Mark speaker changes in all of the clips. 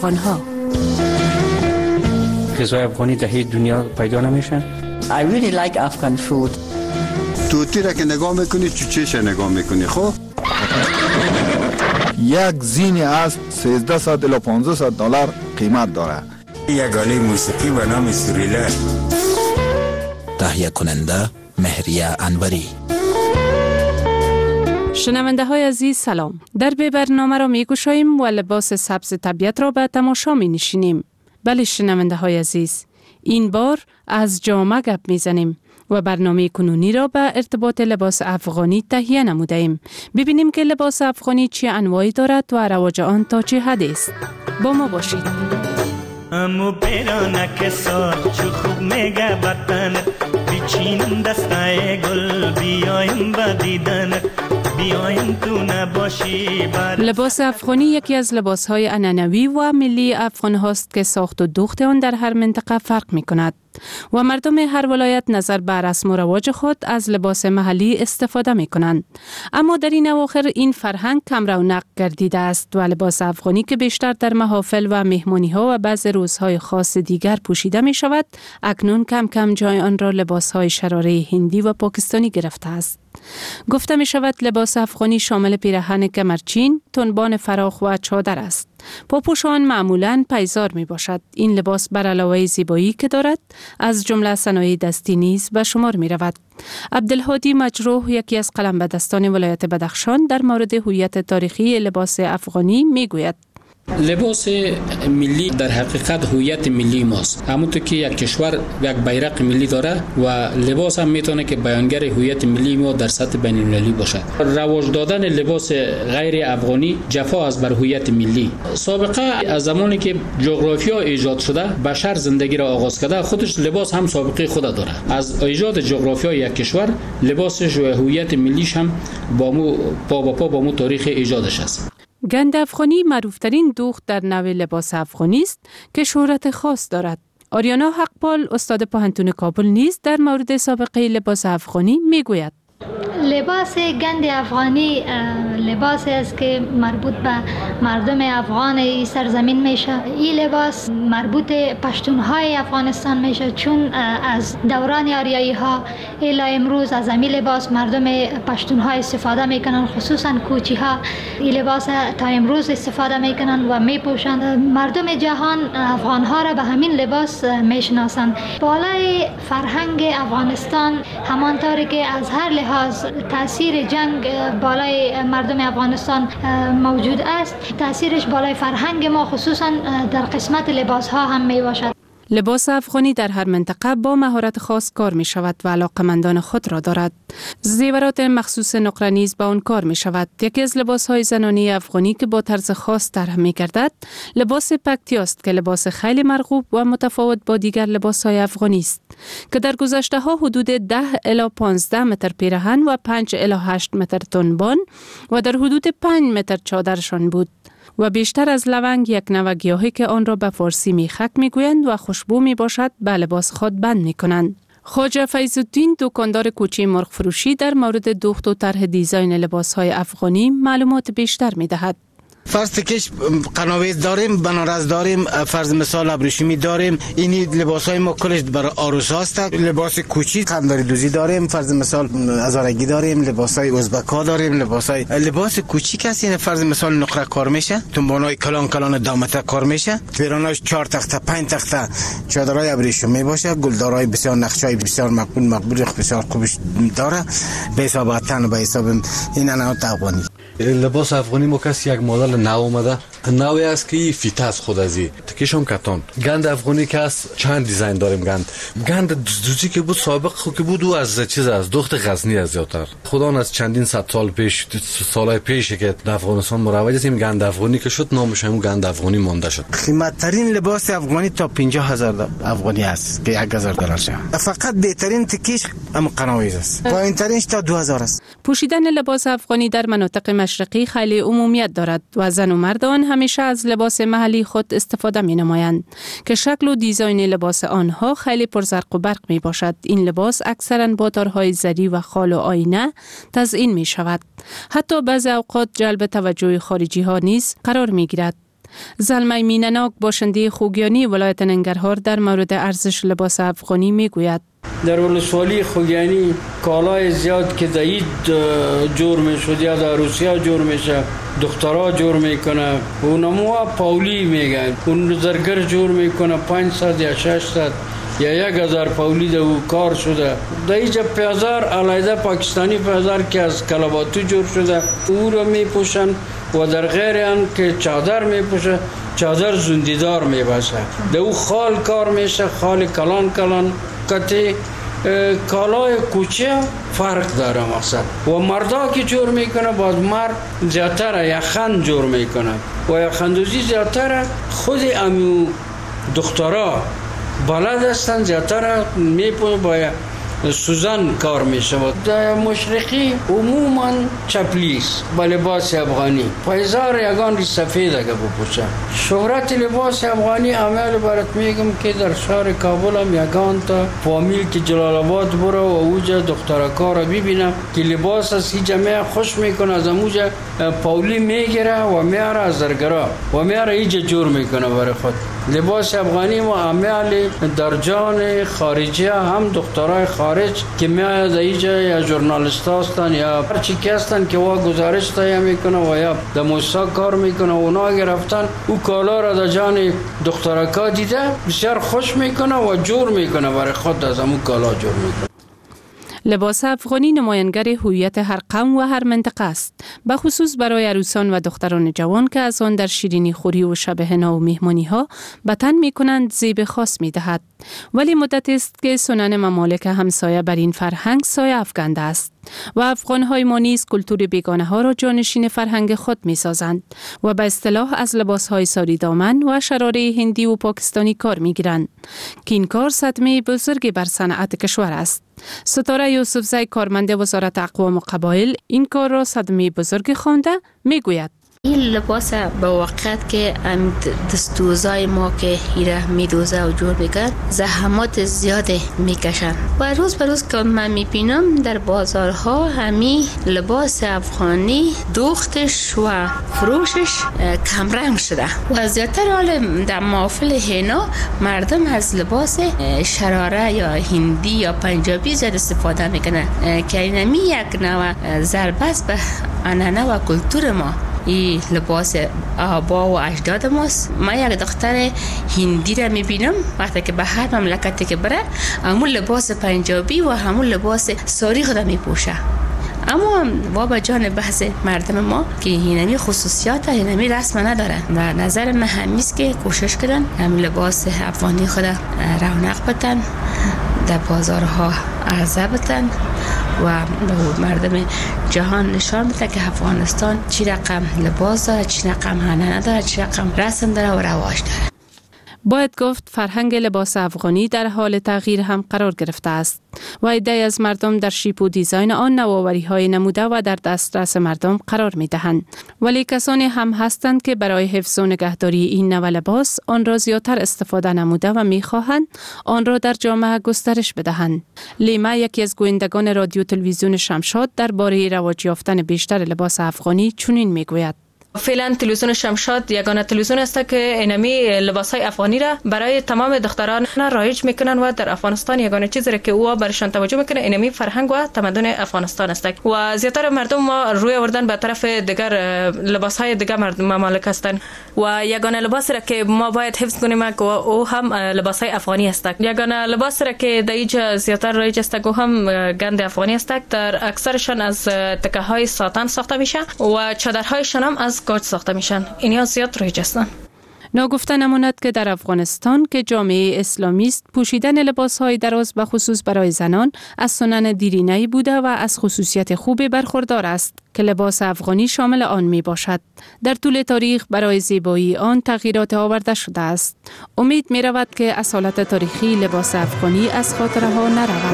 Speaker 1: آنها
Speaker 2: غذای افغانی در هیچ دنیا پیدا نمیشه.
Speaker 3: I really like Afghan food.
Speaker 4: توتی را که نگاه میکنی چوچهش نگاه میکنی. خب
Speaker 5: یک زین اسب 1300 الی 1500 دلار قیمت داره.
Speaker 6: یک آله موسیقی به نام سوریلا.
Speaker 7: تهیه کننده مهریه انوری.
Speaker 1: شنونده های عزیز سلام. در به برنامه را می گوشاییم و لباس سبز طبیعت را به تماشا می نشینیم. بله شنونده های عزیز، این بار از جامه گپ می زنیم و برنامه کنونی را به ارتباط لباس افغانی تهیه نموده ایم. ببینیم که لباس افغانی چه انواعی دارد و رواج آن تا چه حد است. با ما باشید.
Speaker 8: امو پیرانک سال چو خوب میگه بطنت بیچینم دستای گل بیایم با دیدنت بیایم تو نباشی
Speaker 1: لباس افغانی یکی از لباسهای عنعنوی و ملی افغان هاست که ساخت و دوخت آن در هر منطقه فرق می کند و مردم هر ولایت نظر به رسم و رواج خود از لباس محلی استفاده می کنند. اما در این اواخر این فرهنگ کم رونق گردیده است و لباس افغانی که بیشتر در محافل و مهمانی ها و بعض روزهای خاص دیگر پوشیده می شود، اکنون کم کم جای آن را لباس های شراره هندی و پاکستانی گرفته است. گفته می شود لباس افغانی شامل پیراهن کمرچین، تنبان فراخ و چادر است. پاپوش آن معمولاً پیزار می باشد. این لباس بر علاوه زیبایی که دارد از جمله صنایع دستی نیز به شمار می رود. عبدالهادی مجروح یکی از قلمبدستان ولایت بدخشان در مورد هویت تاریخی لباس افغانی می گوید.
Speaker 9: لباس ملی در حقیقت هویت ملی ماست. همونطور که یک کشور یک بیرق ملی داره و لباس هم میتونه که بیانگر هویت ملی ما در سطح بین المللی باشد. رواج دادن لباس غیر افغانی جفا از بر هویت ملی. سابقه از زمانی که جغرافیا ایجاد شده بشر زندگی را آغاز کرده، خودش لباس هم سابقه خود داره. از ایجاد جغرافیا یک کشور لباسش و هویت ملیش هم پا به پا با مو تاریخ ایجادش است.
Speaker 1: گند افغانی معروفترین دوخت در نوع لباس افغانی است که شهرت خاص دارد. آریانا حقپال استاد پوهنتون کابل نیز در مورد سابقه لباس افغانی میگوید.
Speaker 10: لباس گند افغانی لباسی است که مربوط به مردم افغان این سرزمین میشه. این لباس مربوط پشتونهای افغانستان میشه، چون از دوران آریایی ها الی امروز از این لباس مردم پشتونها استفاده میکنن، خصوصا کوچی ها این لباس تا امروز استفاده میکنن و میپوشند. مردم جهان افغان ها را به همین لباس میشناسند. بالای فرهنگ افغانستان همانطوری که از هر لحاظ تأثیر جنگ بالای مردم افغانستان موجود است، تأثیرش بالای فرهنگ ما خصوصا در قسمت لباس ها هم می باشد.
Speaker 1: لباس افغانی در هر منطقه با مهارت خاص کار می شود و علاقمندان خود را دارد. زیورات مخصوص نقره نیز با آن کار می شود. یکی از لباس های زنانی افغانی که با طرز خاص طرح می گردد لباس پکتی است که لباس خیلی مرغوب و متفاوت با دیگر لباس های افغانی است که در گذشته ها حدود 10 الی 15 متر پیراهن و 5 الی 8 متر تنبان و در حدود 5 متر چادرشان بود و بیشتر از لونگ، یک نوع گیاهی که آن را به فارسی میخک میگویند و خوشبو می باشد، به لباس خود بند می کنند. خواجه فیض‌الدین دکاندار کوچه مرغ فروشی در مورد دوخت و طرح دیزاین لباس های افغانی معلومات بیشتر می دهد.
Speaker 11: فرض کش قناویز داریم، بنارس داریم، فرض مثال ابریشمی داریم. اینی لباس های ما کلش برای عروس هاست. لباس کوچی قنداری دوزی داریم، فرض مثال ازارگی داریم، لباس های ازبک ها داریم، لباس کوچی کسی فرض مثال نقره کار میشه، تنبانای کلان دامته کار میشه، پیراناش 4 تخته 5 تخته چادرای ابریشمی باشه، گلدارای بسیار نقشای بسیار مقبول بسیار خوبش داره، به حساب وطن به حساب این انواع افغانی.
Speaker 12: لباس افغانی ما کسی یک مدل نو اومده، نوعی است که فیته از خود ازی تکیشم کتان. گند افغانی که است چند دیزاین داریم. گند دوزی که بود سابق خو که بود و از چیز از دخت غزنی از زیادتر خدا از چندین صد سال پیش سالهای پیش که در افغانستان مروج است این گند افغانی که شد نامش همون گند افغانی مانده شد.
Speaker 11: قیمت ترین لباس افغانی تا 50000 افغانی است که 1000 دلار شه. فقط بهترین تکیش ام قناویز است. پایین ترینش تا 2000 است.
Speaker 1: پوشیدن لباس افغانی در مناطق مشرقی خیلی عمومیت دارد و زن و مردان همیشه از لباس محلی خود استفاده می نمایند که شکل و دیزاین لباس آنها خیلی پرزرق و برق می باشد. این لباس اکثرا با تارهای زری و خال و آینه تزیین می شود. حتی بعضی اوقات جلب توجه خارجی ها نیز قرار می گیرد. زلمه مینناک باشنده خوگیانی ولایت ننگرهار در مورد ارزش لباس افغانی میگوید.
Speaker 13: در ولسوالی خوگیانی کالای زیاد که داید جور میشد یا در روسیا جور میشه، دخترها جور میکنه، اونمو پاولی میگن، اون زرگر جور میکنه 500 یا 600 یا 1000 پاولی دو کار شده. در اینجا پیازار علیده پاکستانی پیازار که از کلاباتو جور شده او رو میپوشن و در غیر آن که چادر میپوشه، چادر زندیدار میباشه. دو خال کار میشه، خال کلان کتی کالای کوچه فرق داره مقصد. و مردا که جور میکنه باز مرد زیادتر یخند جور میکنه و یخندوزی زیادتر خود امیو دخترها بلد هستن، زیادتر میپونه با سوزن کار میشه. در مشرقی عموما چپلیس با لباس افغانی پایزار یگان سفید اگه بپوشه. شهرت لباس افغانی عمل برات میگم که در شهر کابل هم یگان تا فامیل که جلال آباد بره و اوجا دخترکا رو ببینم که لباس از هی جمعه خوش میکنه، از اموجا پاولی میگیره و میاره از زرگرا و میاره ایجا جور میکنه برای خود. لباس افغانی و عمل در جان خارجی هم دخترای خارج که میاد اینجا یا ژورنالیست هستن یا هر چی که هستن که وا گزارش تهیه میکنه و یا در موسسه کار میکنه، اونا گرفتن او کالا را در جان دخترکا دیده بسیار خوش میکنه و جور میکنه برای خود، از همون کالا جور میکنه.
Speaker 1: لباس افغانی نمایانگر هویت هر قوم و هر منطقه است، به خصوص برای عروسان و دختران جوان که از آن در شیرینی خوری و شب حنا و مهمانی ها به تن می کنند زیب خاص می دهد. ولی مدت است که سنن ممالک همسایه بر این فرهنگ سایه افکنده است و افغان های ما نیز کلتور بیگانه ها را جانشین فرهنگ خود می سازند و به اصطلاح از لباس های ساری دامن و شراره هندی و پاکستانی کار می گیرند که این کار صدمه بزرگی بر صنعت کشور است. ستاره یوسفزی کارمند وزارت اقوام و قبایل این کار را صدمه بزرگ خوانده می گوید.
Speaker 14: این لباس به وقت که دستوزای ما که ایره میدوزه و جور میکرد زحمات زیاده میکشن و روز به روز که من میبینم در بازارها همی لباس افغانی دوختش و فروشش کمرنگ شده و زیادتر حال در محافل حنا مردم از لباس شراره یا هندی یا پنجابی زیاد استفاده میکنه که اینمی یک نوع ضربه است به عنعنه و کلتور ما. این لباس آبا و اجداد ماست. من یک دختر هندی را میبینم وقتی که به هر مملکتی که بره همون لباس پنجابی و همون لباس ساری خود میپوشه. اما با جان بحث مردم ما که اینمی خصوصیات اینمی رسم ندارن و نظر من همیست که کوشش کردن هم لباس افغانی خود رونق بدن، در بازارها عرضه بدن و به مردم جهان نشان بده که افغانستان چی رقم لباس داره، چی رقم عنعنه داره، چی رقم رسم داره و رواج داره.
Speaker 1: باید گفت فرهنگ لباس افغانی در حال تغییر هم قرار گرفته است و عده‌ای از مردم در شیپ و دیزاین آن نوآوری‌های نموده و در دسترس مردم قرار می‌دهند. ولی کسانی هم هستند که برای حفظ و نگهداری این نوع لباس آن را زیادتر استفاده نموده و می‌خواهند آن را در جامعه گسترش بدهند. لیما یکی از گویندگان رادیو تلویزیون شمشاد درباره رواج یافتن بیشتر لباس افغانی چنین می‌گوید.
Speaker 15: فعلا تلویزیون شمشاد یگانه تلویزیون است که اینمی لباسای افغانی را برای تمام دختران رایج میکنن و در افغانستان یگانه چیزی که او برشان توجه میکنه اینمی فرهنگ و تمدن افغانستان است و زیاتر مردم ما روی آوردن به طرف دیگر لباسهای دیگر ممالک هستند و یگانه لباسی را که ما باید حفظ کنیم که او هم لباسای افغانی است. یگانه لباسی را که در اینجا زیاتر رایج است که هم گند افغانی است. در اکثرشان از تکه های ساتان ساخته میشه و چادرهایشان هم از گاج ساخته میشن. اینها زیاد رایج هستند.
Speaker 1: ناگفته نماند که در افغانستان که جامعه اسلامی است پوشیدن لباس‌های دراز به خصوص برای زنان از سنن دیرینه‌ای بوده و از خصوصیت خوبی برخوردار است که لباس افغانی شامل آن می باشد. در طول تاریخ برای زیبایی آن تغییرات آورده شده است. امید می رود که اصالت تاریخی لباس افغانی از خاطره ها نرود.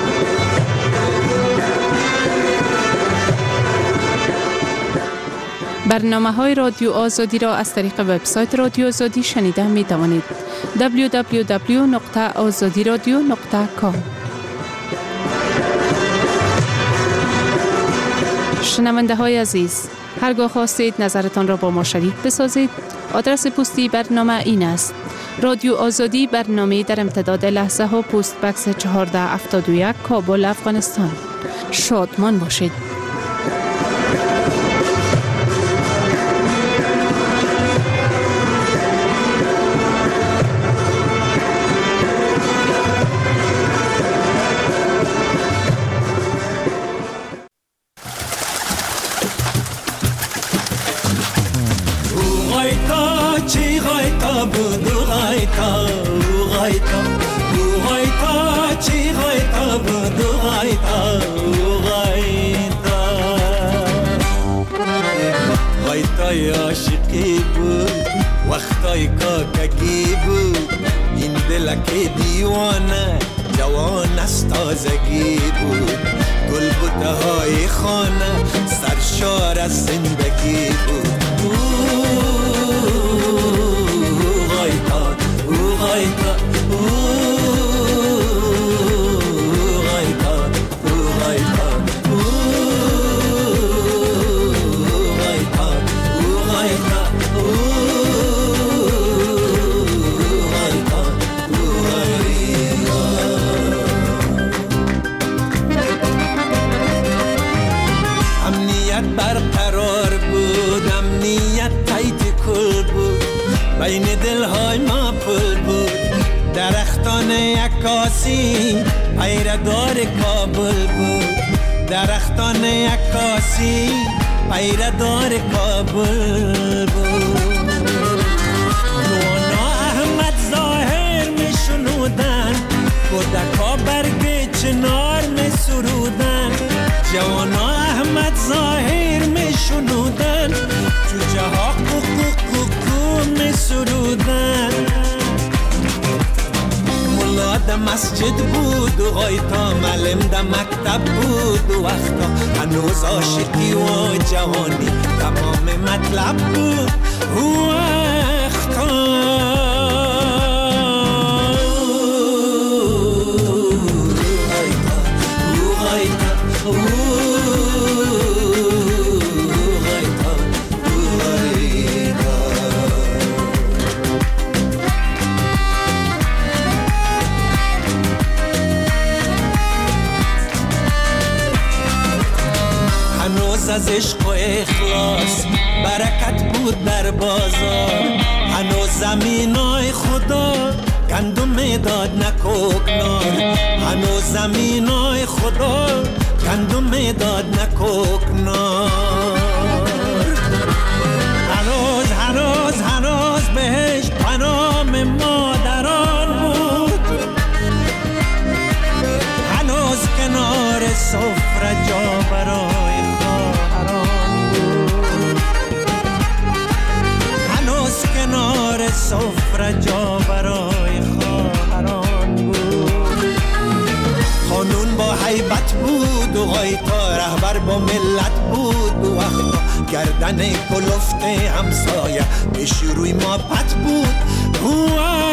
Speaker 1: برنامه‌های رادیو آزادی را از طریق وبسایت رادیو آزادی شنیده می توانید. www.azadiradio.com. شنونده های عزیز، هرگاه خواستید نظرتان را با ما شریک بسازید. آدرس پستی برنامه این است: رادیو آزادی، برنامه در امتداد لحظه ها، پست بکس 1471 کابل، افغانستان. شادمان باشید.
Speaker 8: وقتای عاشقی بود، وقتای کاکگی بود، این دلک دیوانه جوان از تازگی بود، گل بوته های خانه سرشار از زندگی بود. غایتا غایتا بین دلهای ما پل بود، درختان عکاسی پیردار کابل بود، درختان عکاسی پیردار کابل بود. نوانا احمد ظاهر می شنودن، کودکا برگ چنار می سرودن، جوانا احمد ظاهر می شنودن، جوجه ها می سرودن. ملا ده مسجد بود و غایتا معلم ده مکتب بود و وقتا هنوز عاشقی و جوانی تمام مطلب بود و وقتا. از عشق و اخلاص برکت بود در بازار، هنوز زمینای خدا گندم داد نکوکنار، هنوز زمینای خدا گندم داد نکوکنار. هنوز بهش پنام مادران بود، هنوز کنار سفره جا برای کنار سفره جا برای خواهران بود. خانون با حیبت بود و غایتا رهبر با ملت بود و وقتا گردن کلفت همسایه پیش روی ما پت بود.